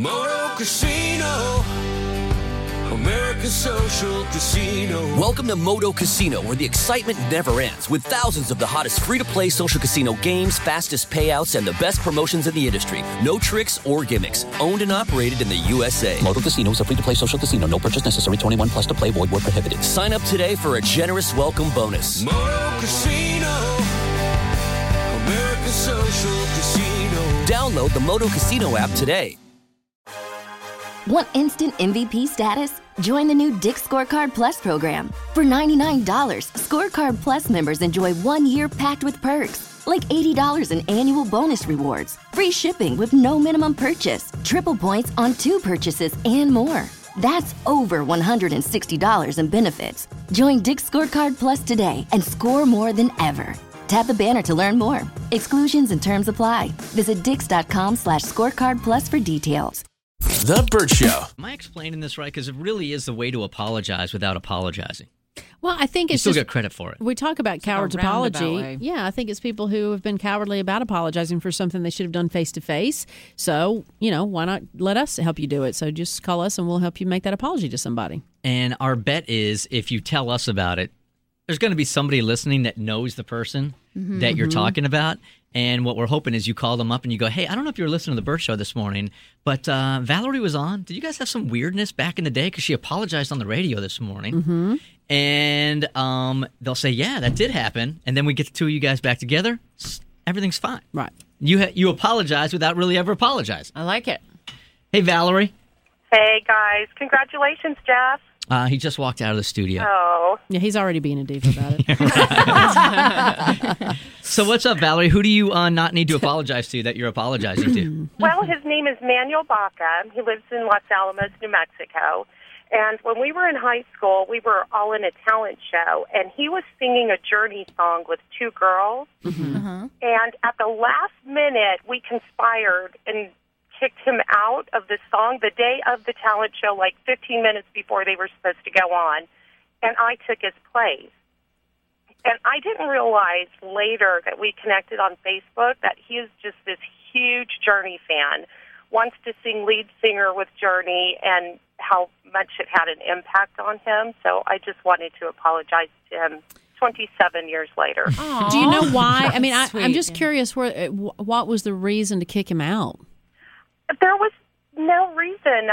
Moto Casino, America's Social Casino. Welcome to Moto Casino, where the excitement never ends, with thousands of the hottest free-to-play social casino games, fastest payouts, and the best promotions in the industry. No tricks or gimmicks. Owned and operated in the USA. Moto Casino is a free-to-play social casino. No purchase necessary. 21 plus to play. Void where prohibited. Sign up today for a generous welcome bonus. Moto Casino, America's Social Casino. Download the Moto Casino app today. Want instant MVP status? Join the new Dick's Scorecard Plus program. For $99, Scorecard Plus members enjoy 1 year packed with perks, like $80 in annual bonus rewards, free shipping with no minimum purchase, triple points on 2 purchases, and more. That's over $160 in benefits. Join Dick's Scorecard Plus today and score more than ever. Tap the banner to learn more. Exclusions and terms apply. Visit dix.com/scorecard plus for details. The Bert Show. Am I explaining this right? Because it really is the way to apologize without apologizing. Well, I think You it's still just, get credit for it. we talk about cowards' apology. Yeah, I think it's people who have been cowardly about apologizing for something they should have done face to face. So, why not let us help you do it? So just call us and we'll help you make that apology to somebody. And our bet is if you tell us about it, there's going to be somebody listening that knows the person that you're talking about. And what we're hoping is you call them up and you go, hey, I don't know if you were listening to the Bert Show this morning, but Valerie was on. Did you guys have some weirdness back in the day? Because she apologized on the radio this morning. And they'll say, yeah, that did happen. And then we get the two of you guys back together. Everything's fine. Right. You apologize without really ever apologizing. I like it. Hey, Valerie. Hey, guys. Congratulations, Jeff. He just walked out of the studio. Oh. Yeah, he's already being a diva about it. So what's up, Valerie? Who do you not need to apologize to that you're apologizing to? Well, his name is Manuel Baca. He lives in Los Alamos, New Mexico. And when we were in high school, we were all in a talent show, and he was singing a Journey song with 2 girls. And at the last minute, we conspired and kicked him out of the song the day of the talent show, like 15 minutes before they were supposed to go on, and I took his place. And I didn't realize later that we connected on Facebook that he is just this huge Journey fan, wants to sing lead singer with Journey, and how much it had an impact on him. So I just wanted to apologize to him 27 years later. Do you know why? I mean, I'm just Sweet. curious, what was the reason to kick him out? There was no reason.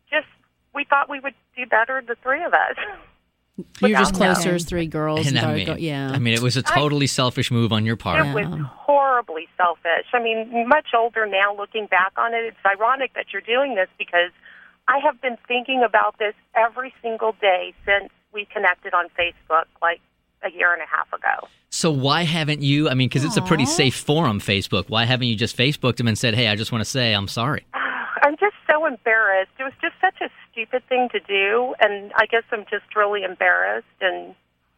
We thought we would do better, the 3 of us. You're just Without closer him. as 3 girls. And and I thought, yeah. mean, it was a totally selfish move on your part. It was horribly selfish. I mean, much older now, looking back on it, it's ironic that you're doing this because I have been thinking about this every single day since we connected on Facebook, like a year and a half ago. So why haven't you, I mean, because it's a pretty safe forum, Facebook. Why haven't you just Facebooked him and said, hey, I just want to say I'm sorry? I'm just so embarrassed. It was just such a stupid thing to do, and I guess I'm just really embarrassed, and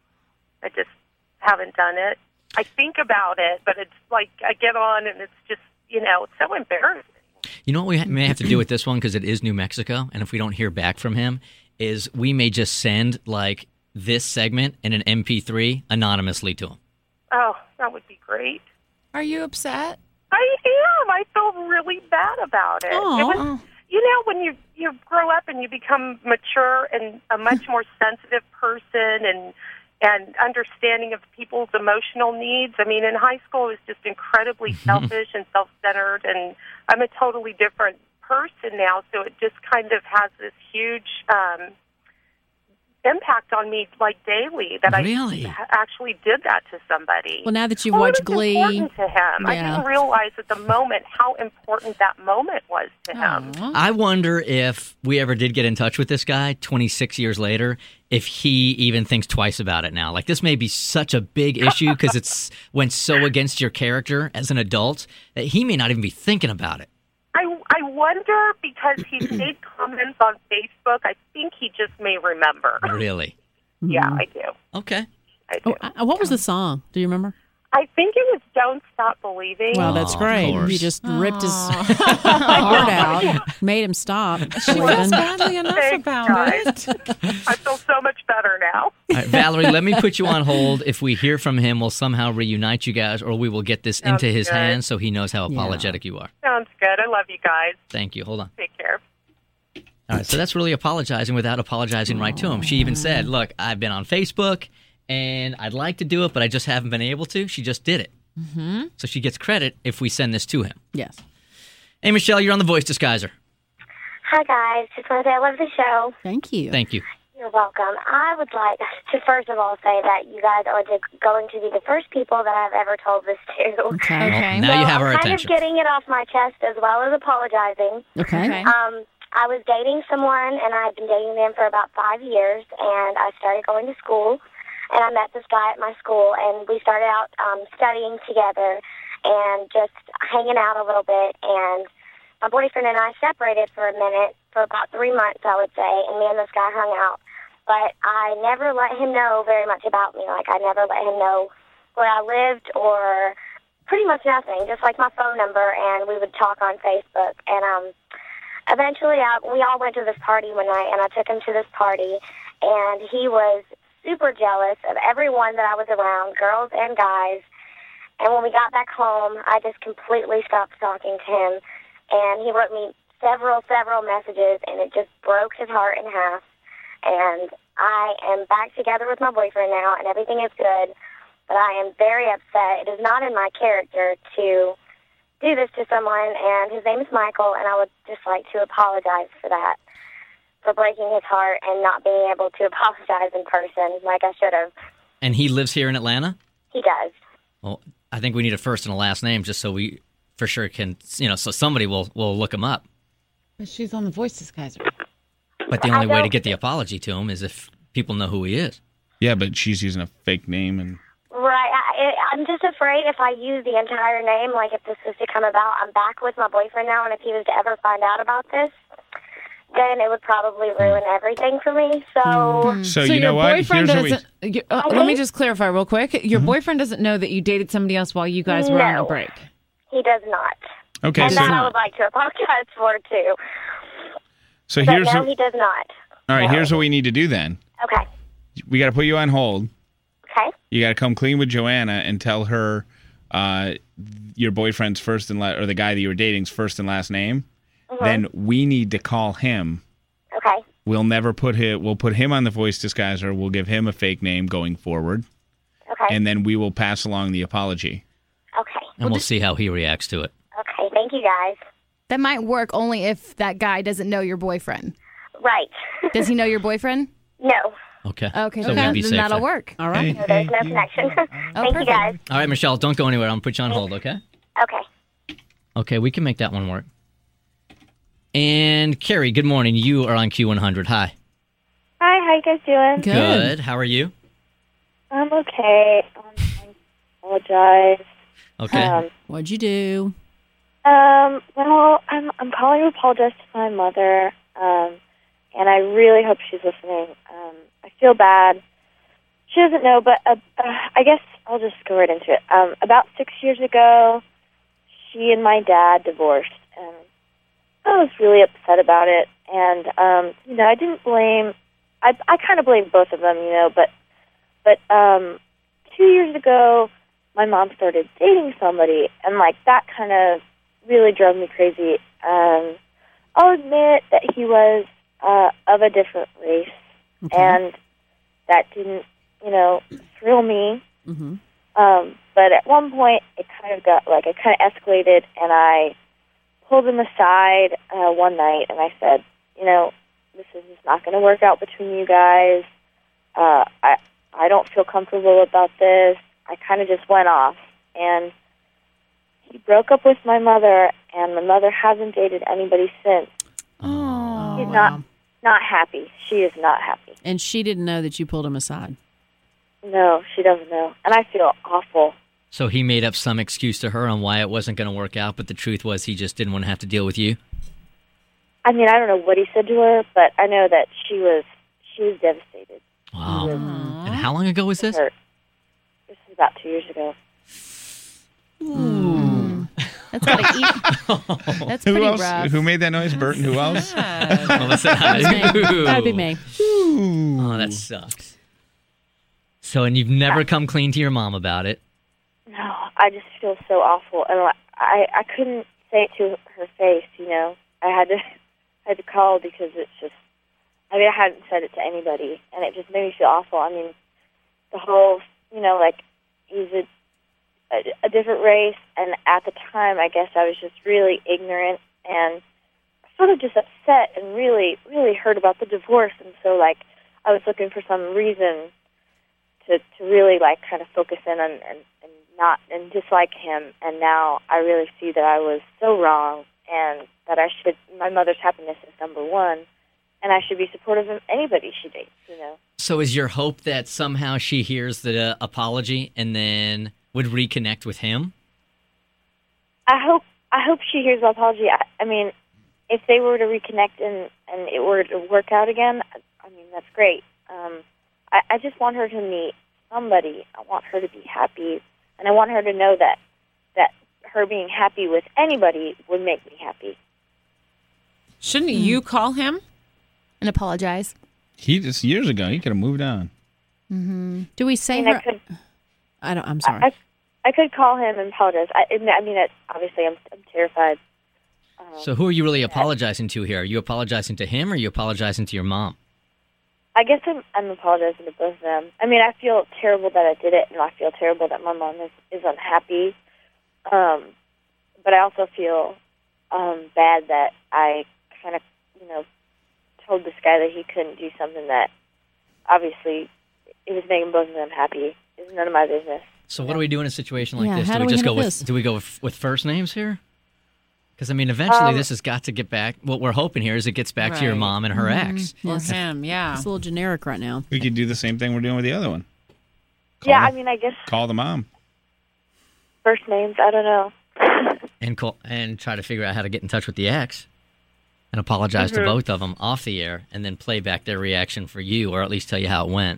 I just haven't done it. I think about it, but it's like I get on, and it's just, it's so embarrassing. You know what we may have to do with this one, because it is New Mexico, and if we don't hear back from him, is we may just send, like, this segment in an MP3 anonymously to him. Oh, that would be great. Are you upset? I am. I feel really bad about it. It was, when you grow up and you become mature and a much more sensitive person and understanding of people's emotional needs. I mean, in high school, it was just incredibly selfish and self-centered, and I'm a totally different person now, so it just kind of has this huge impact on me, like, daily, that Really? I actually did that to somebody. Well, now that you've watched Glee, it was important to him. I Yeah. didn't realize at the moment how important that moment was to him. I wonder if we ever did get in touch with this guy 26 years later, if he even thinks twice about it now. Like, this may be such a big issue because it's went so against your character as an adult that he may not even be thinking about it. I wonder, because he's made comments on Facebook, I think he just may remember. Really? Yeah, I do. Okay. I do. What was the song? Do you remember? I think it was Don't Stop Believing. Well, that's of great. course. He just ripped his heart out, made him stop. She feels badly enough Thanks, about guys. it. I feel so much better now. All right, Valerie, let me put you on hold. If we hear from him, we'll somehow reunite you guys, or we will get this into his good. hands so he knows how apologetic you are. Sounds good. I love you guys. Thank you. Hold on. Take care. All right, so that's really apologizing without apologizing right to him. She even said, look, I've been on Facebook, and I'd like to do it, but I just haven't been able to. She just did it. Mm-hmm. So she gets credit if we send this to him. Yes. Hey, Michelle, you're on the Voice Disguiser. Hi, guys. Just want to say I love the show. Thank you. Thank you. You're welcome. I would like to first of all say that you guys are going to be the first people that I've ever told this to. Okay. Well, now you have our I'm attention. kind of getting it off my chest as well as apologizing. Okay. I was dating someone, and I'd been dating them for about 5 years, and I started going to school, and I met this guy at my school, and we started out studying together and just hanging out a little bit, and my boyfriend and I separated for a minute, for about 3 months, I would say, and me and this guy hung out. But I never let him know very much about me. Like, I never let him know where I lived or pretty much nothing, just like my phone number, and we would talk on Facebook. And eventually we all went to this party one night, and I took him to this party, and he was super jealous of everyone that I was around, girls and guys. And when we got back home, I just completely stopped talking to him, and he wrote me several messages, and it just broke his heart in half. And I am back together with my boyfriend now, and everything is good, but I am very upset. It is not in my character to do this to someone, and his name is Michael, and I would just like to apologize for that, for breaking his heart and not being able to apologize in person like I should have. And he lives here in Atlanta? He does. Well, I think we need a first and a last name just so we for sure can, so somebody will look him up. But she's on the Voice Disguiser. But the only way to get the apology to him is if people know who he is. Yeah, but she's using a fake name. And Right. I'm just afraid if I use the entire name, like if this was to come about, I'm back with my boyfriend now, and if he was to ever find out about this, then it would probably ruin everything for me. So you know what? Boyfriend doesn't. Let me just clarify real quick. Your boyfriend doesn't know that you dated somebody else while you guys were on a break. He does not. Okay, and so that I would like to apologize for too. So But here's no, he does not. all right. Here's what we need to do then. Okay. We got to put you on hold. Okay. You got to come clean with Joanna and tell her your boyfriend's first and or the guy that you were dating's first and last name. Mm-hmm. Then we need to call him. Okay. We'll put him on the Voice Disguiser. We'll give him a fake name going forward. Okay. And then we will pass along the apology. Okay. And we'll see how he reacts to it. Okay. Thank you, guys. That might work only if that guy doesn't know your boyfriend. Right. Does he know your boyfriend? No. Okay. Okay. So we'll be then safe that'll there. work. All right. No, there's no connection. Thank you, guys. All right, Michelle, don't go anywhere. I'm going to put you on hold, okay? Okay. Okay, we can make that one work. And Carrie, good morning. You are on Q100. Hi. Hi, how you guys doing? Good. How are you? I'm okay. I apologize. Okay. What'd you do? Well, I'm calling to apologize to my mother, and I really hope she's listening. I feel bad. She doesn't know, but I guess I'll just go right into it. About 6 years ago, she and my dad divorced, and I was really upset about it. And I didn't blame. I kind of blamed both of them, but 2 years ago, my mom started dating somebody, and that kind of really drove me crazy. I'll admit that he was of a different race, and that didn't, thrill me. Mm-hmm. But at one point, it kind of escalated, and I pulled him aside one night, and I said, this is just not going to work out between you guys. I don't feel comfortable about this. I kind of just went off, and he broke up with my mother, and my mother hasn't dated anybody since. Oh, She's wow. not happy. She is not happy. And she didn't know that you pulled him aside. No, she doesn't know, and I feel awful. So he made up some excuse to her on why it wasn't going to work out, but the truth was he just didn't want to have to deal with you? I mean, I don't know what he said to her, but I know that she was devastated. Wow. And how long ago was this? Hurt. This is about 2 years ago. Ooh. That's gotta eat. That's Who pretty else? rough. Who made that noise? Bert and who else? Melissa. That'd be me. Oh, that sucks. So, and you've never come clean to your mom about it? No, I just feel so awful, and I couldn't say it to her face. I had to had to call because it's just, I mean, I hadn't said it to anybody, and it just made me feel awful. I mean, the whole, he's a different race, and at the time, I guess I was just really ignorant and sort of just upset and really, really hurt about the divorce, and so, I was looking for some reason to really, kind of focus in on and dislike him, and now I really see that I was so wrong, and that my mother's happiness is number one, and I should be supportive of anybody she dates, So is your hope that somehow she hears the apology and then would reconnect with him? I hope she hears the apology. I mean, if they were to reconnect and it were to work out again, I mean, that's great. I just want her to meet somebody. I want her to be happy, and I want her to know that her being happy with anybody would make me happy. Shouldn't you call him and apologize? He just years ago, he could have moved on. Mm-hmm. Do we say I mean, her? I'm sorry. I could call him and apologize. Obviously, I'm terrified. So who are you really apologizing to here? Are you apologizing to him or are you apologizing to your mom? I guess I'm apologizing to both of them. I mean, I feel terrible that I did it, and I feel terrible that my mom is unhappy. But I also feel bad that I kind of, told this guy that he couldn't do something that obviously it was making both of them happy. It's none of my business. So what do we do in a situation like this? How do we just go this? do we go with first names here? Because, I mean, eventually this has got to get back. What we're hoping here is it gets back to your mom and her ex. Or him, yeah. It's a little generic right now. We could do the same thing we're doing with the other one. I mean, I guess Call the mom. first names, I don't know. And try to figure out how to get in touch with the ex and apologize to both of them off the air and then play back their reaction for you, or at least tell you how it went.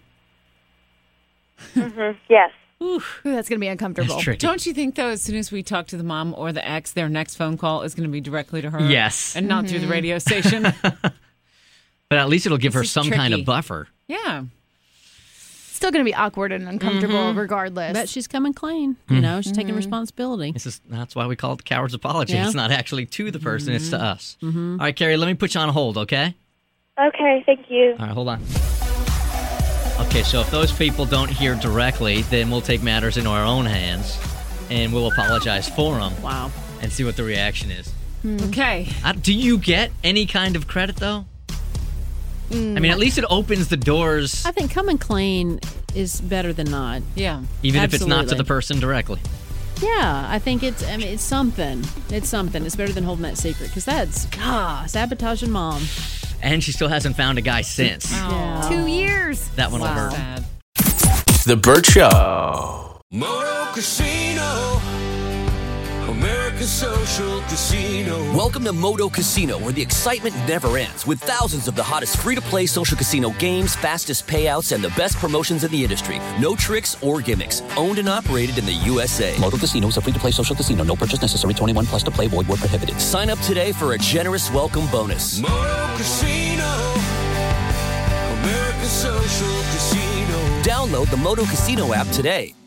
Yes. Ooh, that's going to be uncomfortable. That's tricky. Don't you think, though, as soon as we talk to the mom or the ex, their next phone call is going to be directly to her? Yes. And not through the radio station? But at least it'll give her This is some kind tricky. of buffer. Yeah. Still going to be awkward and uncomfortable regardless. But she's coming clean. She's taking responsibility. That's why we call it the coward's apology. Yeah. It's not actually to the person, it's to us. All right, Carrie, let me put you on hold, okay? Okay, thank you. All right, hold on. Okay, so if those people don't hear directly, then we'll take matters into our own hands and we'll apologize for them. Wow. And see what the reaction is. Okay. Do you get any kind of credit, though? I mean, at least it opens the doors. I think coming clean is better than not. Yeah. Even if it's not to Absolutely. the person directly. Yeah, I think it's something. It's something. It's better than holding that secret because that's, sabotaging mom. And she still hasn't found a guy since. Yeah. 2 years. That one will hurt. Sad. The Burt Show. Moto Casino. America's Social Casino. Welcome to Moto Casino, where the excitement never ends, with thousands of the hottest free-to-play social casino games, fastest payouts, and the best promotions in the industry. No tricks or gimmicks. Owned and operated in the USA. Moto Casino is a free-to-play social casino. No purchase necessary. 21 plus to play. Void where prohibited. Sign up today for a generous welcome bonus. Moto Casino. America's Social Casino. Download the Moto Casino app today.